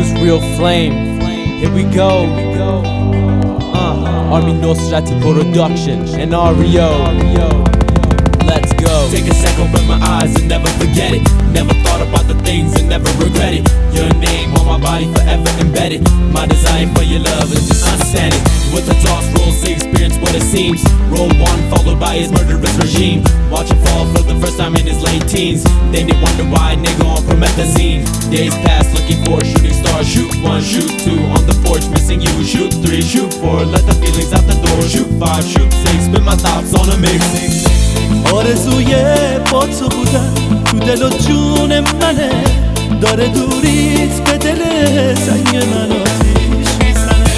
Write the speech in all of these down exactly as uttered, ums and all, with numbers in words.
Choose real flame. Here we go. Uh, Army Nosrati Production and R E O. Let's go. Take a second, open my eyes and never forget it. Never thought about the things and never regret it. Your name on my body forever embedded. My desire for your love is just understand it. With the toss, roll six, experience what it seems. Roll one followed by his murderous regime. Watch him fall for the first time in his late teens. Then they wonder why a nigga on promethazine. Days pass looking for a shooting star. Shoot one, shoot two on the porch, missing you. Shoot three, shoot four, let the feelings out the door. Shoot five, shoot six, spin my thoughts on a mix. آرزوی با تو بودن تو دل و جون منه، داره دوریت به دل سنگ من آتیش میزنه.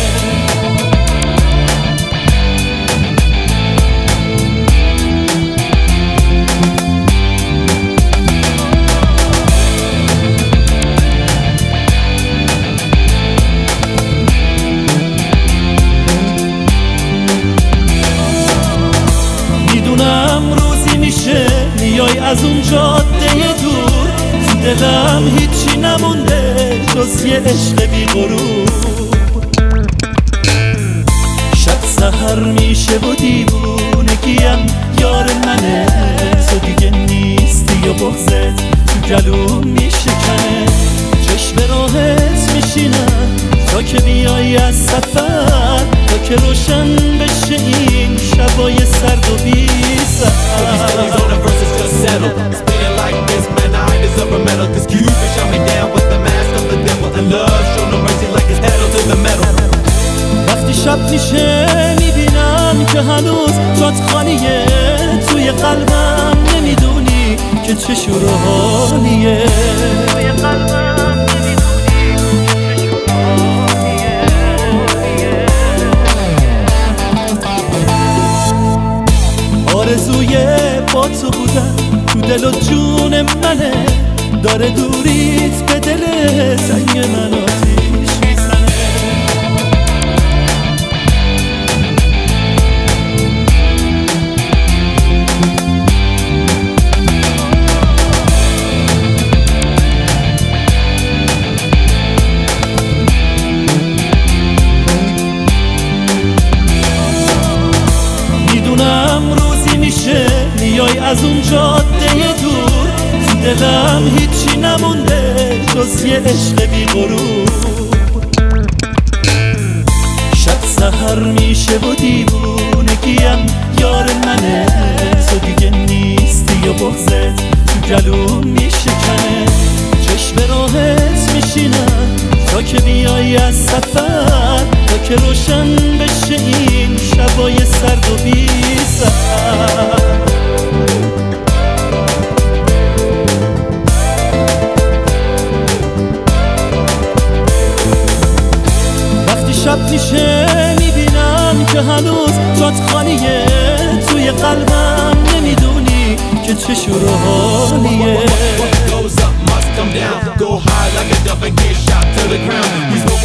میدونم روزی میشه میای از اون جاده دور، تو دلم هیچی نمونده جز یه عشق بی غرور. شب سحر میشه و دیوونگیم یار منه، تو دیگه نیستی و بغضت تو گلوم میشکنه. چشم راحت میشینم تا که بیای از سفر، تا که روشن بشه این شبای سرد و بی وقتی شب میشه میبینم که هنوز جات خالیه توی قلبم، نمیدونی که چه شور و حالیه توی قلبم، نمیدونی که چه شور و حالیه. آرزوی با تو بودن تو دل و جون منه، داره دوریت به دل سنگ من آتیش میزنه. میدونم روزی میشه میای از اون جاده دور، تو دلم هیچی نمونده جز یه عشق بی غرور. شب سحر میشه و دیوونگیم یار منه، تو دیگه نیستی و بغضت تو گلوم میشکنه. چشم راحت میشینم تا که بیای از سفر، تا که روشن بشه این شبای سرد و بی سحر. وقتی شب میشه میبینم که هنوز جات خالیه توی قلبم، نمیدونی که چه شور و حالیه. What goes up must come down. Go high like a dove and get shot to the ground. These